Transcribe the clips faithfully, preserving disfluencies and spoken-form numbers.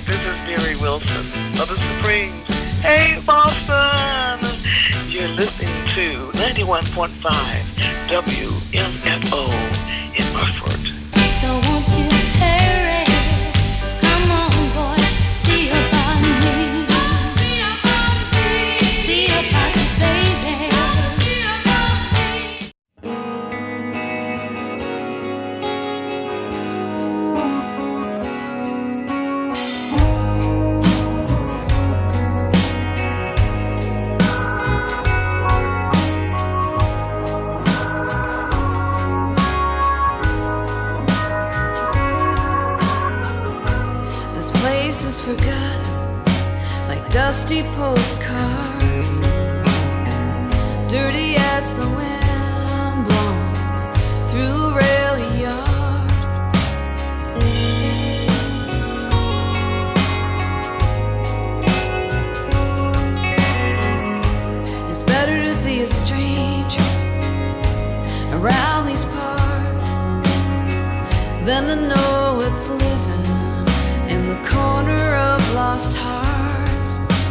This is Mary Wilson of the Supremes. Hey, Boston! You're listening to ninety-one point five W M F O in Hartford. So won't you hurry? Come on, boy, see about me. See about me. See about you, baby. See about me. This place is forgotten, like dusty postcards, dirty as the wind blown through a rail yard. It's better to be a stranger around these parts than to know it's living in the corner of lost hearts.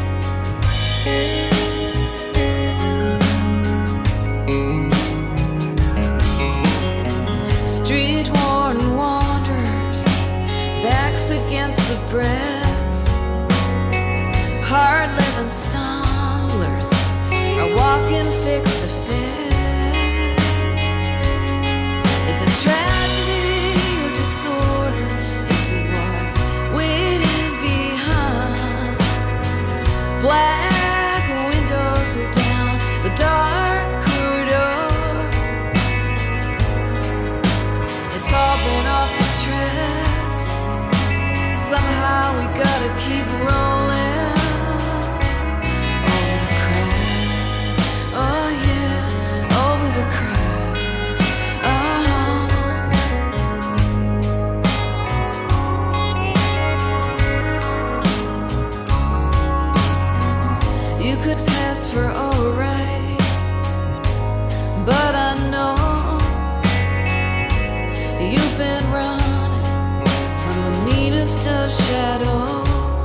Street-worn wanderers, backs against the bricks, hard-living stumblers are walking fix to fix. It's a tragedy or disorder. Is it what's waiting behind? Black windows are down the dark corridors. It's all been off the tracks. Somehow we gotta keep rolling over the cracks. Oh yeah, over the cracks. Uh-huh. You could pass for alright, but I know you've been running from the meanest of shadows.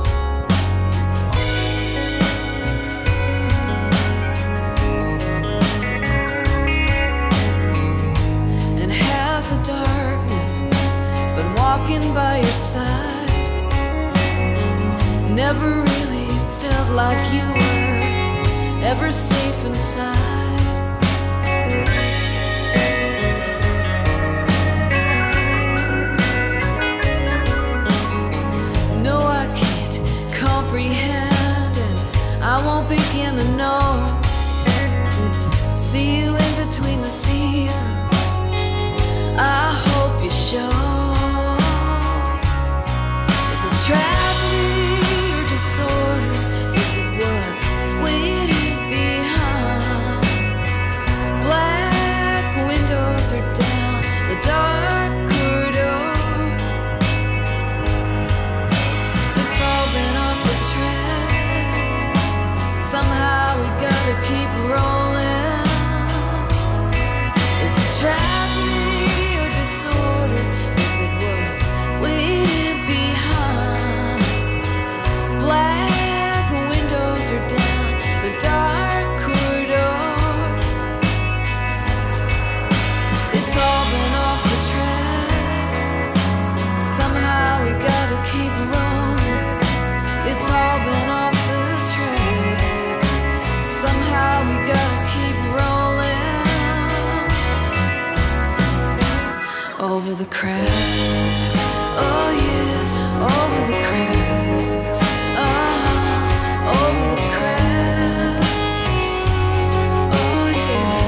And has the darkness been walking by your side? Never really felt like you were ever safe inside. No, I can't comprehend, and I won't begin to know. See you in between the seasons, I hope you show. It's a tragedy or disorder. Is it what's waiting behind? Black windows are down the dark corridors. It's all been off the tracks. Somehow we gotta keep rolling. Is it tragedy or disorder? Is it what's waiting behind? Black windows are down the dark corridors. It's all been off the tracks. Somehow we gotta keep rolling. It's all been off the tracks. Somehow we gotta keep rolling over the cracks. Oh yeah, over the cracks. Uh-huh, over the cracks. Oh yeah.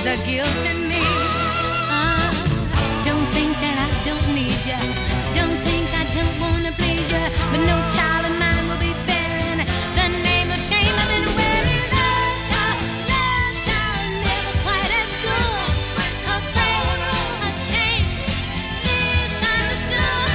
the guilt in me. Uh, don't think that I don't need you. Don't think I don't wanna please you. But no child of mine will be bearing the name of shame I've been wearing. Love child, love child, never quite as good. Afraid, ashamed, misunderstood.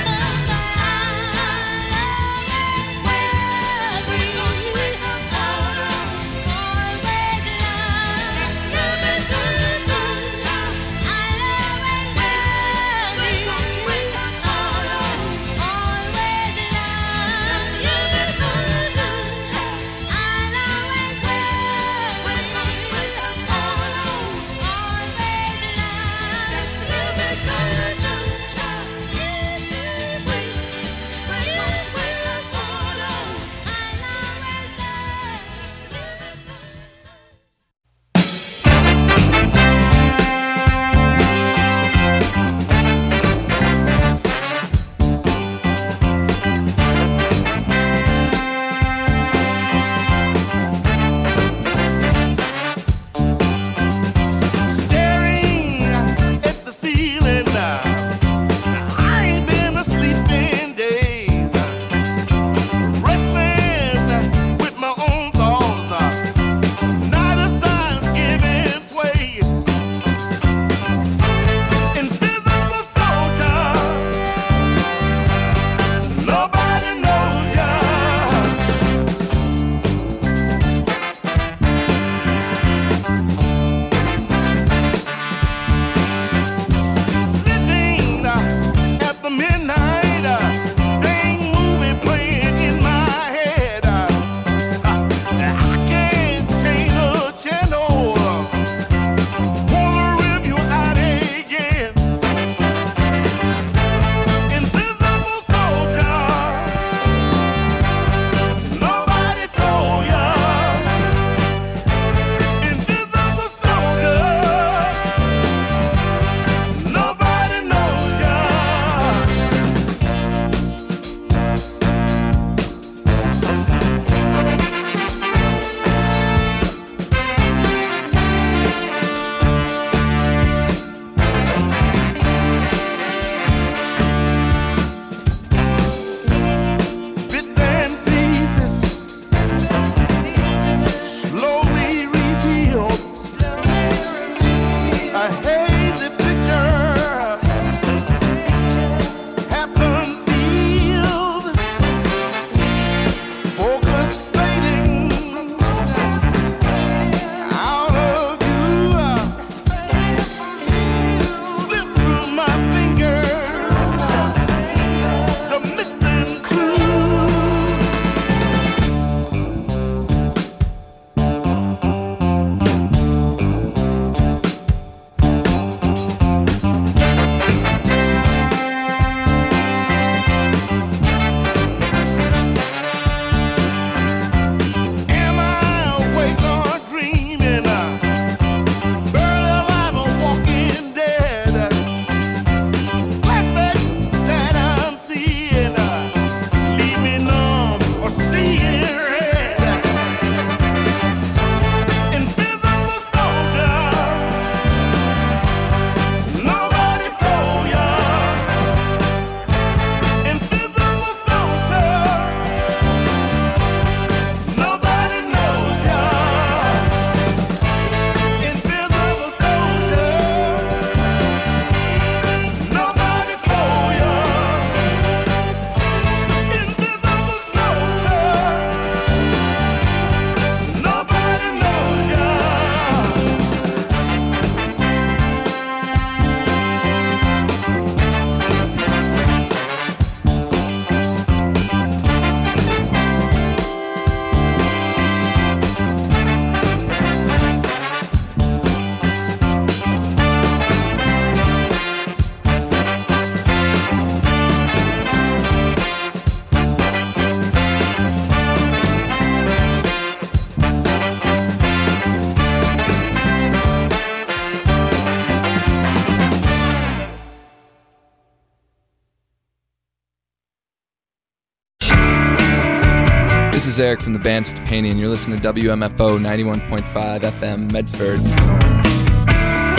This is Eric from the band Stepani, and you're listening to W M F O ninety-one point five F M Medford.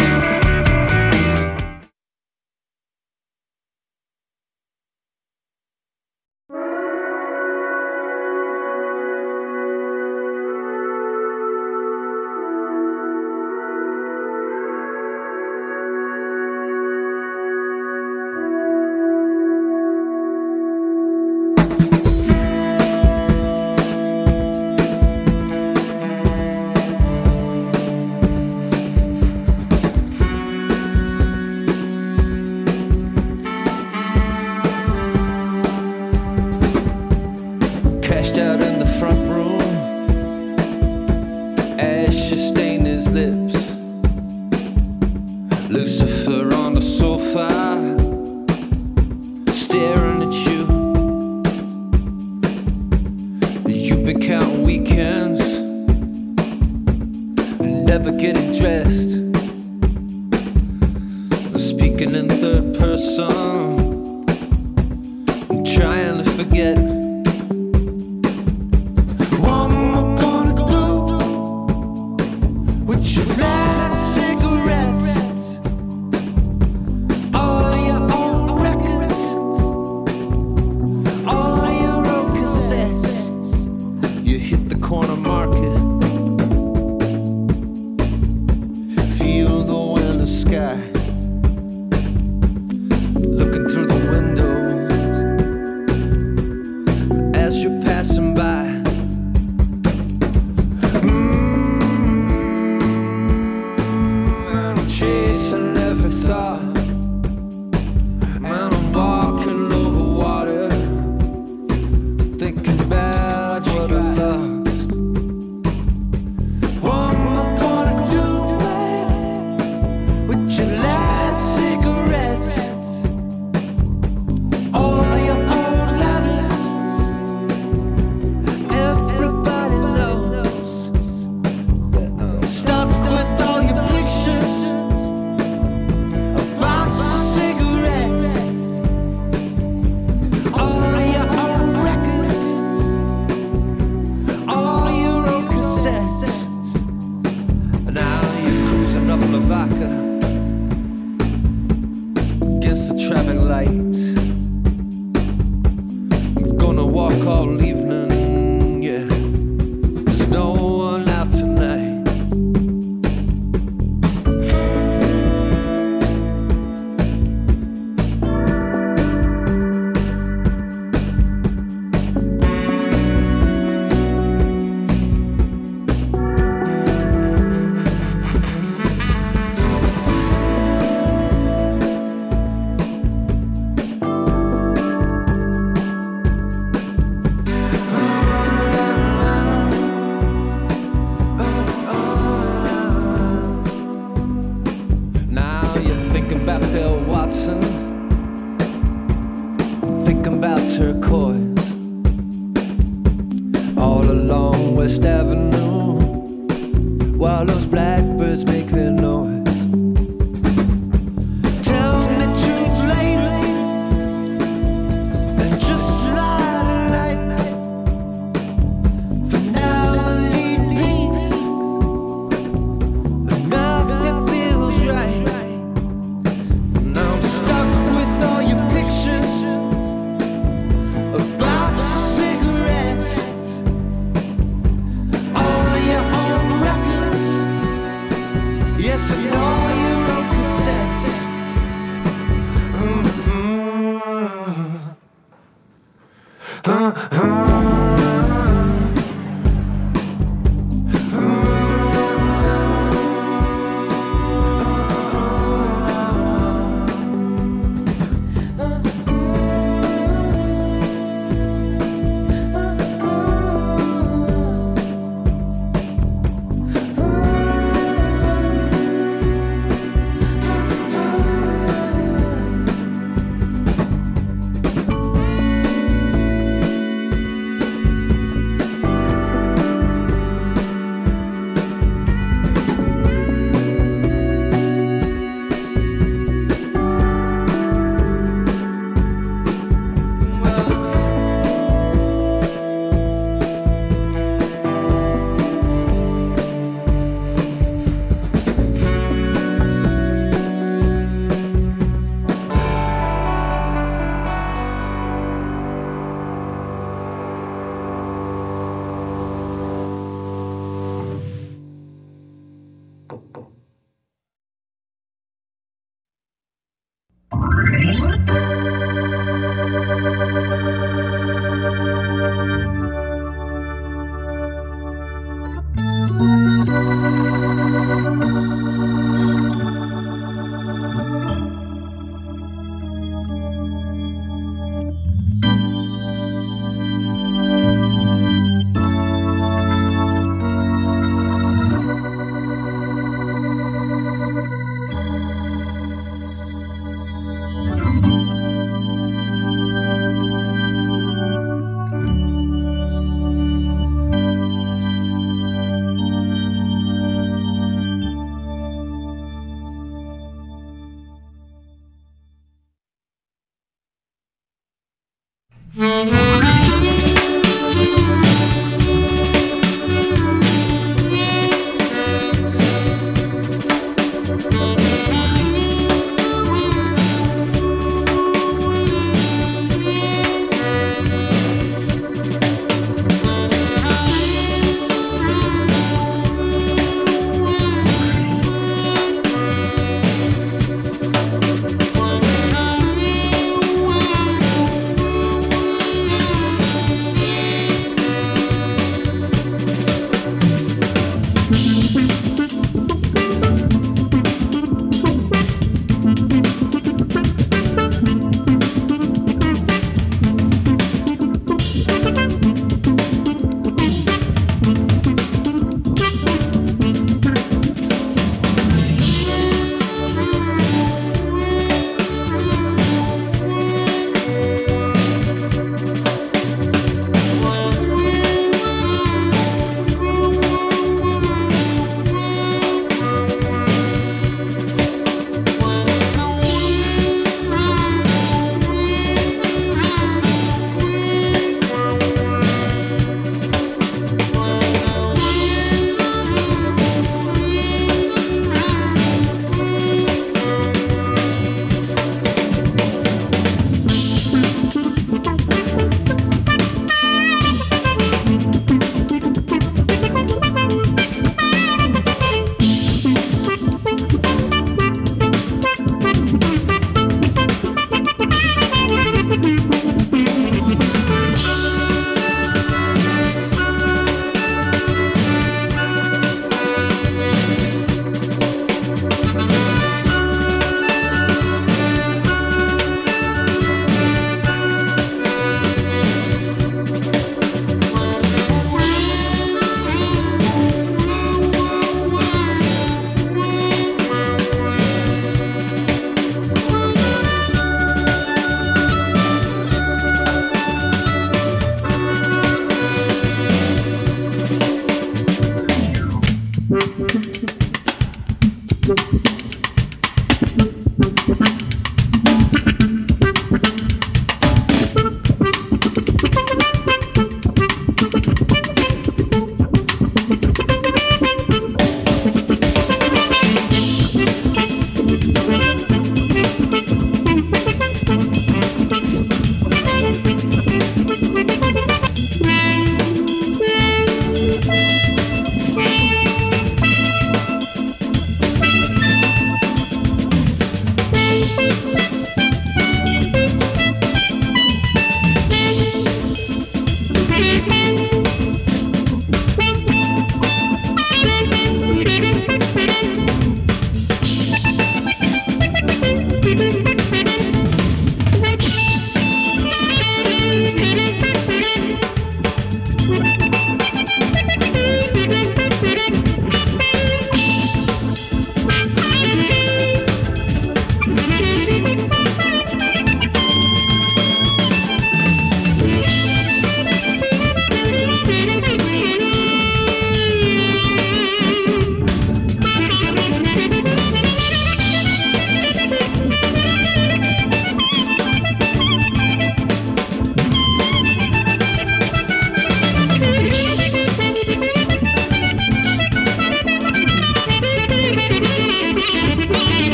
for getting dressed. Speaking in third person, I'm trying to forget. What am I gonna do with your last cigarettes? All your own records, all your own cassettes. You hit the corner market, feel the winter sky. Looking through the windows as you're passing by. Mm-hmm. I'm chasing every thought, and I'm walking over water, thinking about what I lost. What am I gonna do with your last cigarettes? All your old lovers, everybody knows that I'm stuck with all your pictures, a box of cigarettes, all your own records, all your own cassettes. Now you're cruising up Lavaca against the traffic lights. Gonna walk all evening, yeah. There's no one out tonight. Now you're thinking about Bill Watson, thinking about turquoise, all along West Avenue, while those blackbirds make their noise. Tell me the truth later, and just lie tonight. For now I need peace, and nothing feels right. Now I'm stuck with all your pictures, a box of cigarettes, all your own records, yes, and all your own cassettes. Mhm. Uh-huh.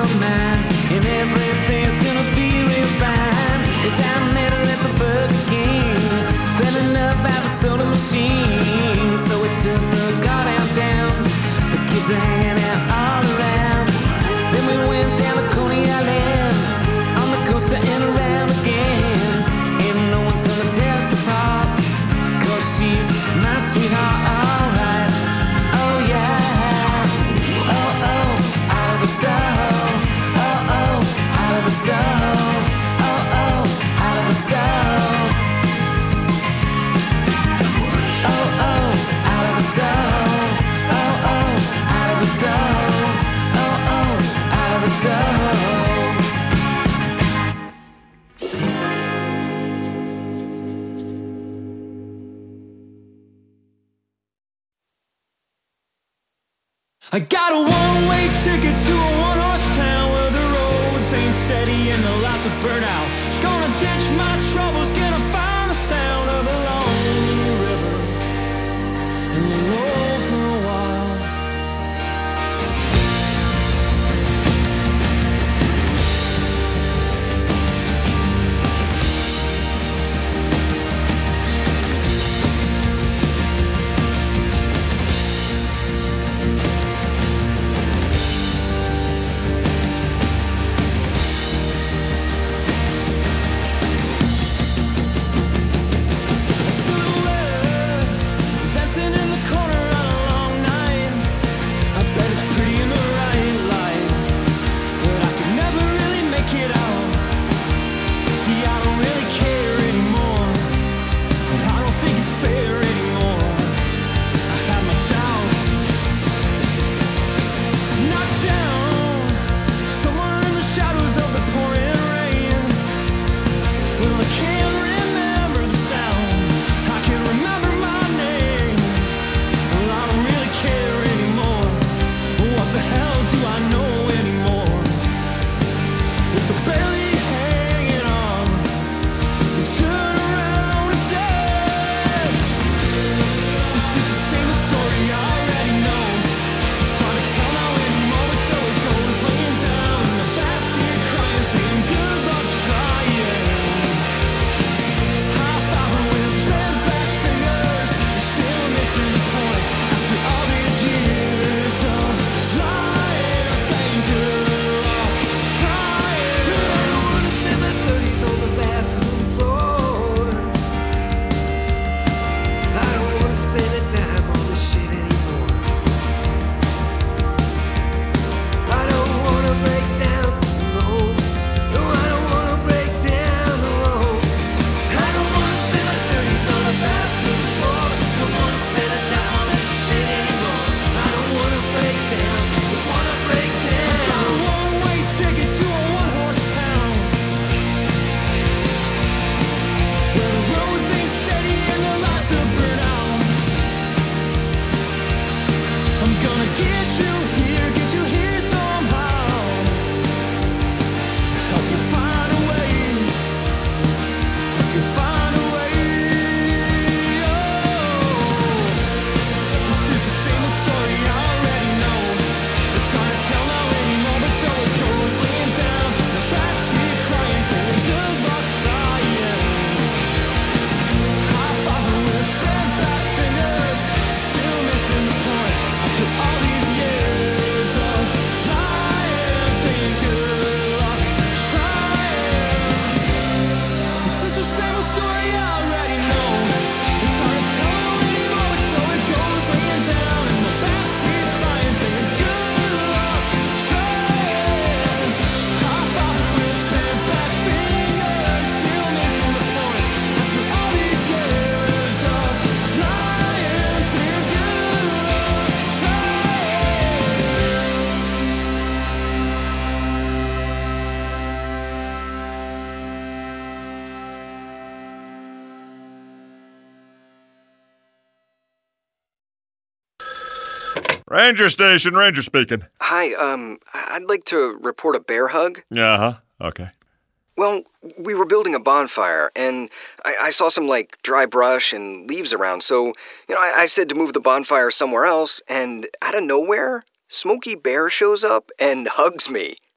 of mine, and everything's gonna be real fine. As I met her at the Burger King, fell in love by the soda machine. So we took the car downtown, the kids are hanging out all around. Then we went down to Coney Island, on the coaster and around again. And no one's gonna tell us apart, cause she's my sweetheart, alright. Oh yeah, oh oh, I love her so. Oh oh, I love her so. Oh oh, I love her so. Oh oh, I love her so. Oh oh, I love her so. Oh oh, I love her so. I got a one-way ticket to a one-horse town where the roads ain't steady and the lights are burnt out. Gonna ditch my troubles, gonna find the sound of a lonely river and lay low for a while. Ranger station, Ranger speaking. Hi, um, I'd like to report a bear hug. Uh-huh, okay. Well, we were building a bonfire, and I, I saw some, like, dry brush and leaves around, so, you know, I, I said to move the bonfire somewhere else, and out of nowhere, Smokey Bear shows up and hugs me.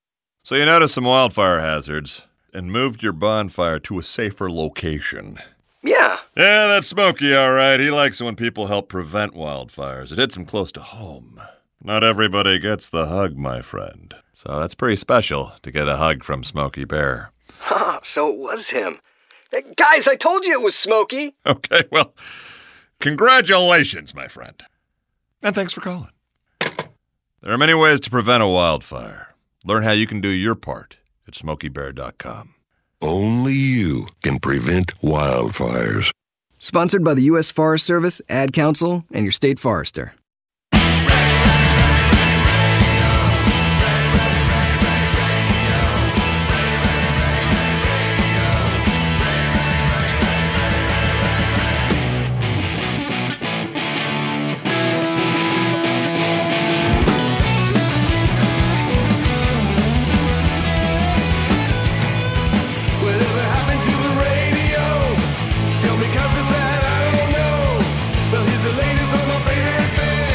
So you noticed some wildfire hazards and moved your bonfire to a safer location. Yeah. Yeah, that's Smokey, all right. He likes it when people help prevent wildfires. It hits him close to home. Not everybody gets the hug, my friend. So that's pretty special to get a hug from Smokey Bear. Ha, so it was him. Hey, guys, I told you it was Smokey. Okay, well, congratulations, my friend. And thanks for calling. There are many ways to prevent a wildfire. Learn how you can do your part at smokey bear dot com. Only you can prevent wildfires. Sponsored by the U S Forest Service, Ad Council, and your state forester. Tell me 'cause it's that I don't know. Well, here's the latest on my favorite band.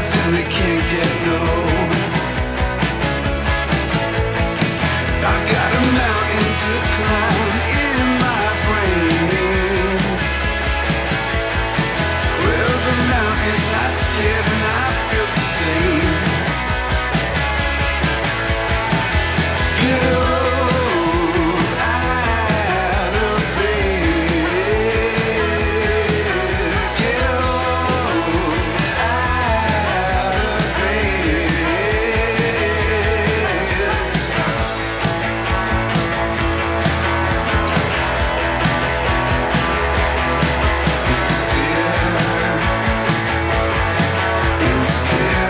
till we can't get no. I got a mountain to climb in my brain. Well, the mountain's not scared and I feel the same. Get up out of bed. Get up out of bed. It's still, it's still.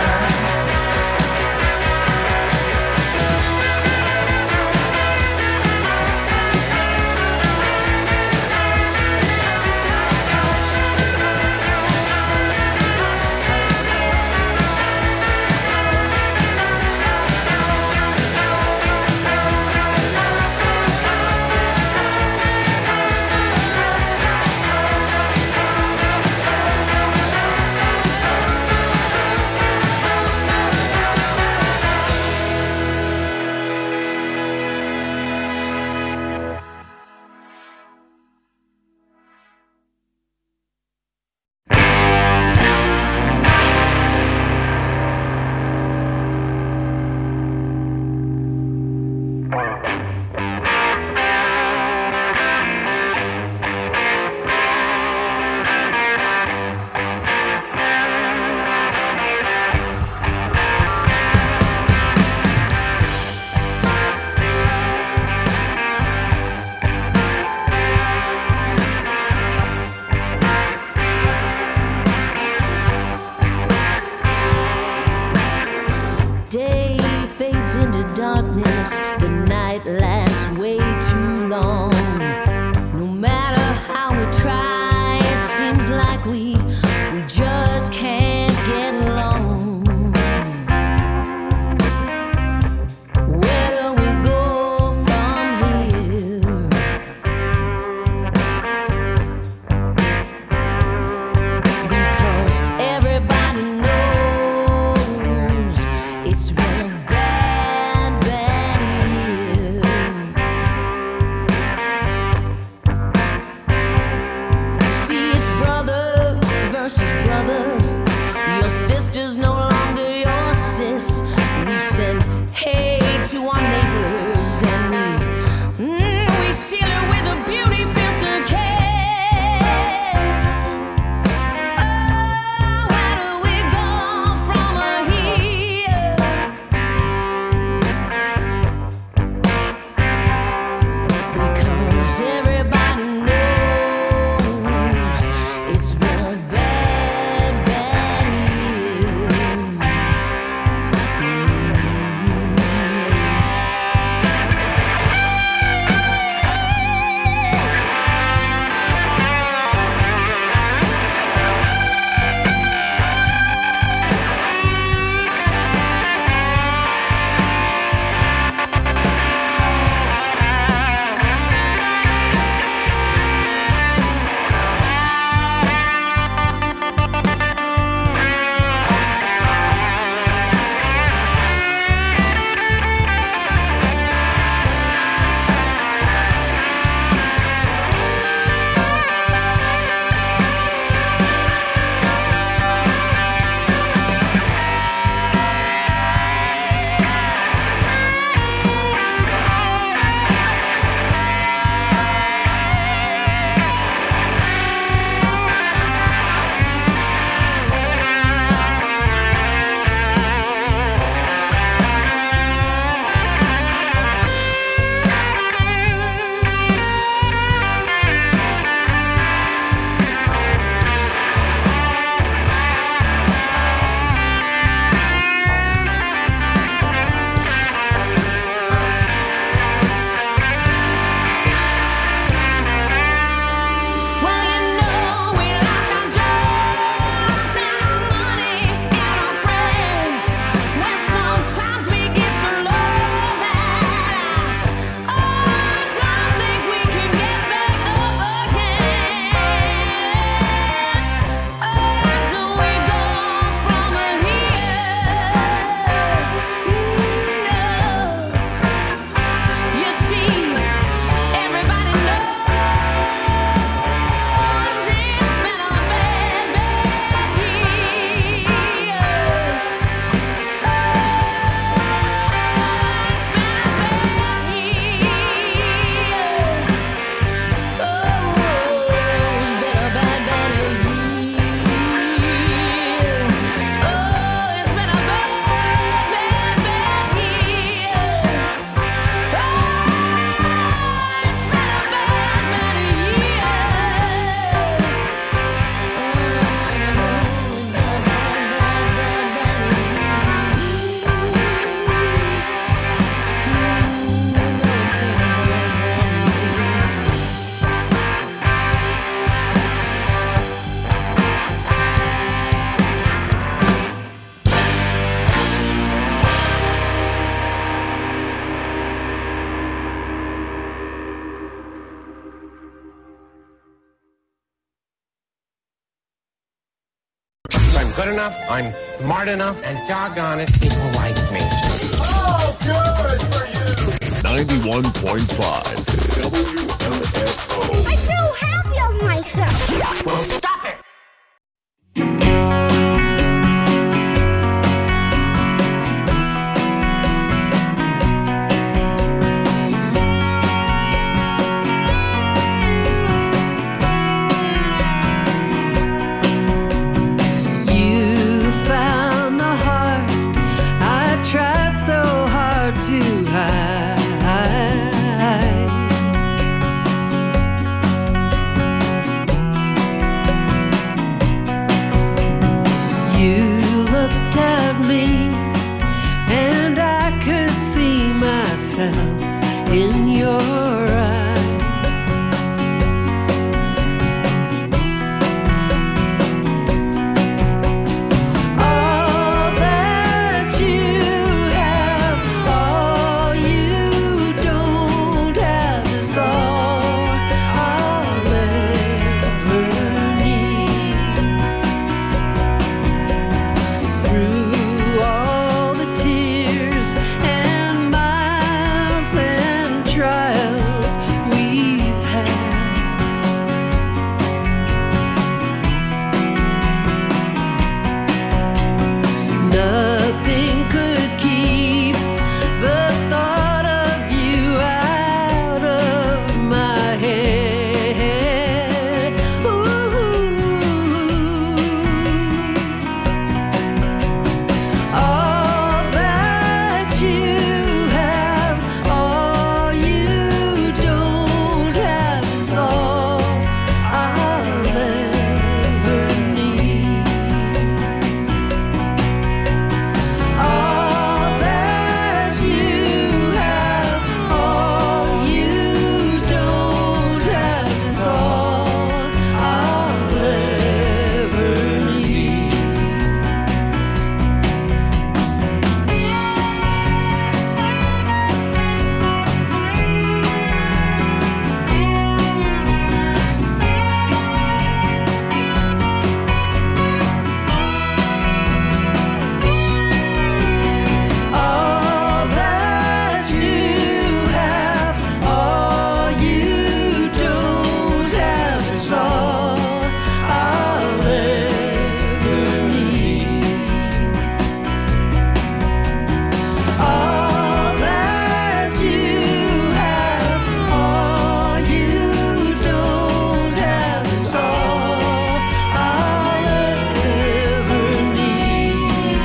Day fades into darkness, the night lasts way too long. No matter how we try, it seems like we we just can't get along. Where do we go from here? Because everybody knows it's been a bad, bad year. See, it's brother versus brother. Your sister's no longer your sis. We send hate to our neighbors and we, mm, we seal it with a beauty filter case. Oh, where do we go from here? Because everybody knows it's been a bad, bad good enough, I'm smart enough, and doggone it, people like me. Oh, good for you! ninety-one point five W M F O. I feel happy of myself. Well, stop it! You found the heart I tried so hard to hide. You looked at me, and I could see myself in your eyes. All that you have, all you don't have is all I'll ever need. Through all the tears and miles and trials we've had, nothing could keep the thought of you out of my head. Ooh. All that you have, all you don't have is all I'll ever need. All that you have, all you don't have is all I'll ever need. All that you have, all you don't have is all I'll ever need. All that you have, all you don't have is all I'll ever need.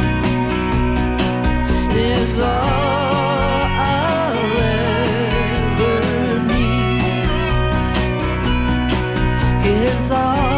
Is all I'll ever need. Is all